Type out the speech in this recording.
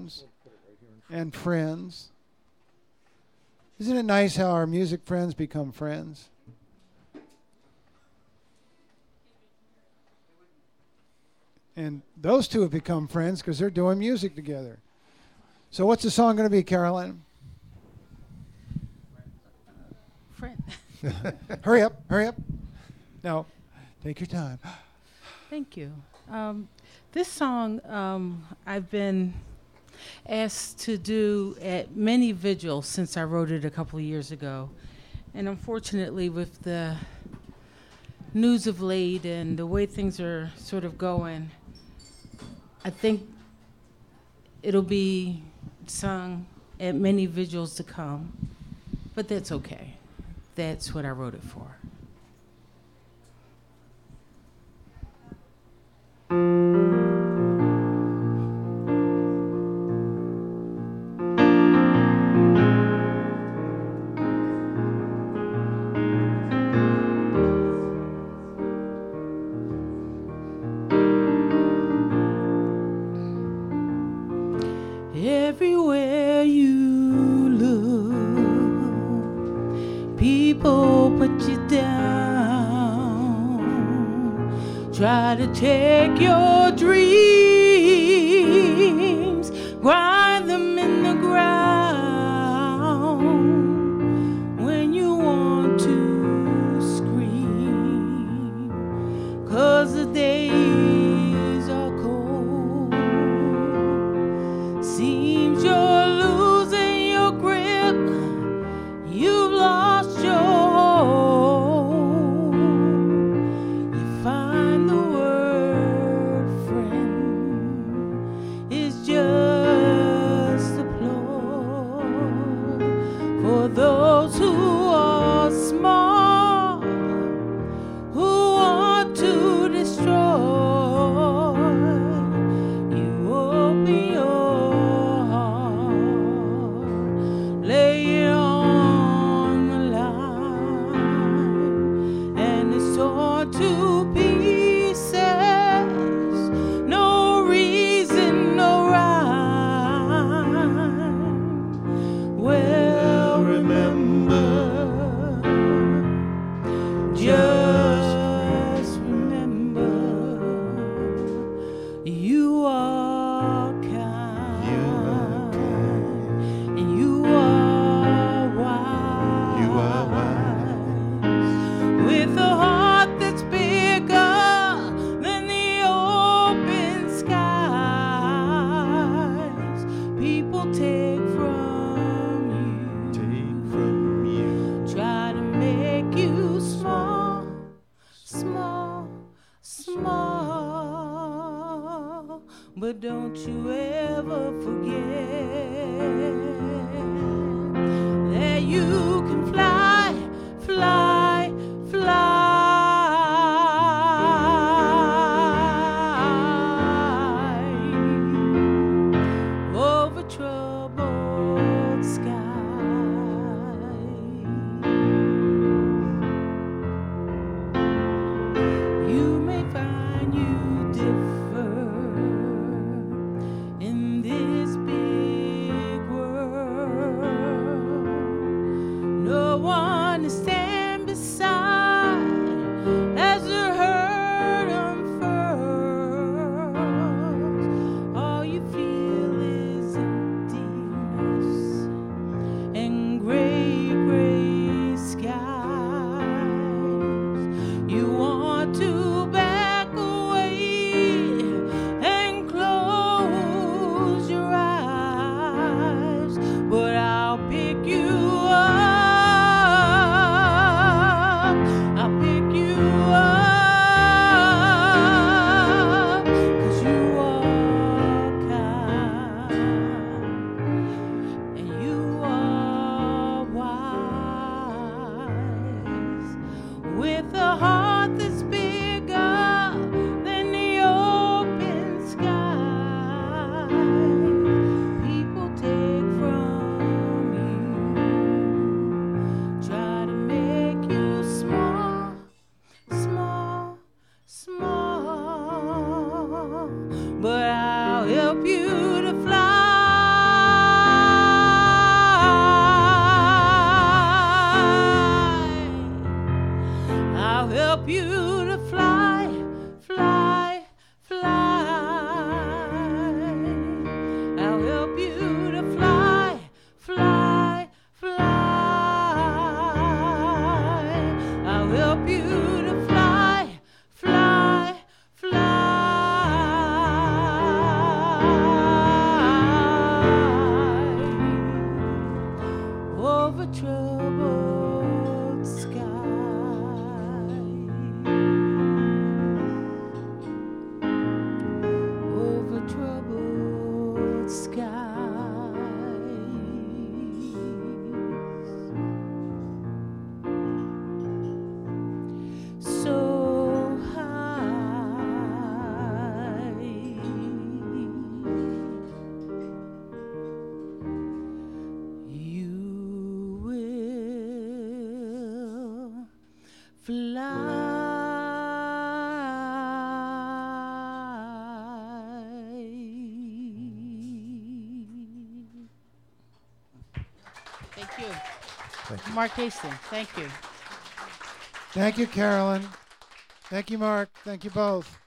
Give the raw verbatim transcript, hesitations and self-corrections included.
musicians and friends. Isn't it nice how our music friends become friends? And those two have become friends because they're doing music together. So what's the song going to be, Caroline? Friend. Hurry up, hurry up. No, take your time. Thank you. Um, this song um, I've been asked to do at many vigils since I wrote it a couple of years ago. And unfortunately, with the news of late and the way things are sort of going, I think it'll be sung at many vigils to come, but that's okay. That's what I wrote it for. Everywhere you look, people put you down, try to take your dreams, grind them in the ground. When you want to scream, 'cause the days are cold, seems you're losing your grip, you've lost your hold. You find the word friend is just applause for those who are smart, who want to destroy. You open your heart, lay it on the line, and it's torn to pieces. No reason, no rhyme. Well, remember, just remember, you are kind, and you are wise. You are wise. With a heart that's bigger than the open skies. People take from you, Take from you. try to make you small, small, small. But don't you ever forget that you can fly, fly, fly over troubled skies. You may find you differ in this big world. No one to stand beside as the hurt unfurls. All you feel is emptiness and gray, gray skies. You want to back away and close your eyes, but I'll pick you up. I'll pick you up, 'cause you are kind, and you are wise. With a heart that's bigger than the open sky, people take Thank you. Thank you. Mark Hastings, thank you. Thank you, Carolyn. Thank you, Mark. Thank you both.